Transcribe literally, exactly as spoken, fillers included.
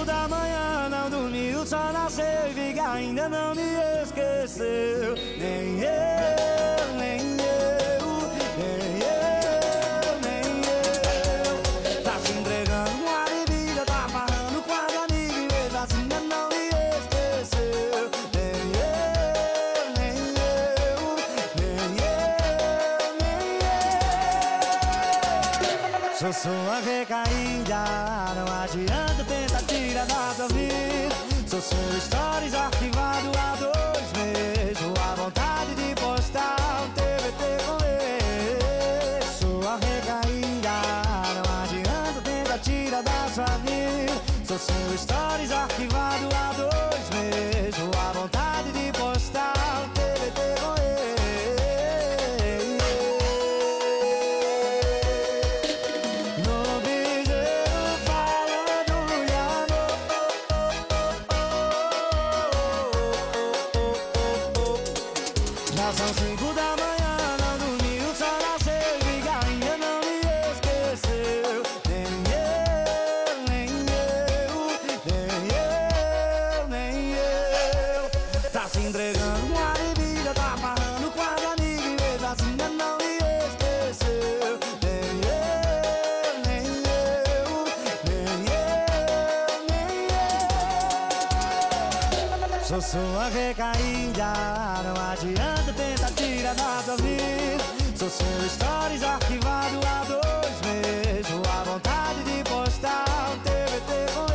da manhã, não dormiu, só nasceu e vi que ainda não me esqueceu. Nem eu, nem eu, nem eu, nem eu. Tá se entregando com a bebida, tá amarrando com as amigas e mesmo assim ainda não me esqueceu. Nem eu, nem eu, nem eu, nem eu. Sou sua recaída, não adianta tentar tirar da sua vida. Sou seu stories arquivado há dois meses. Sua vontade de postar um T B T com ele. Sua recaída, não adianta tentar tirar da sua vida. Sou seu stories arquivado há dois meses. Sua vontade de postar um T B T com ele. Já são cinco da manhã, não dormiu, só nasceu e vi que ainda não me esqueceu. Nem eu, nem eu, nem eu, nem eu. Tá se entregando com a bebida, tá amarrando com as amigas e mesmo assim ainda não me esqueceu. Nem eu, nem eu, nem eu, nem eu. Sou sua recaída, não adianta tentar tirar da sua vida. Sou seu stories arquivado há dois meses. Sua vontade de postar um T B T com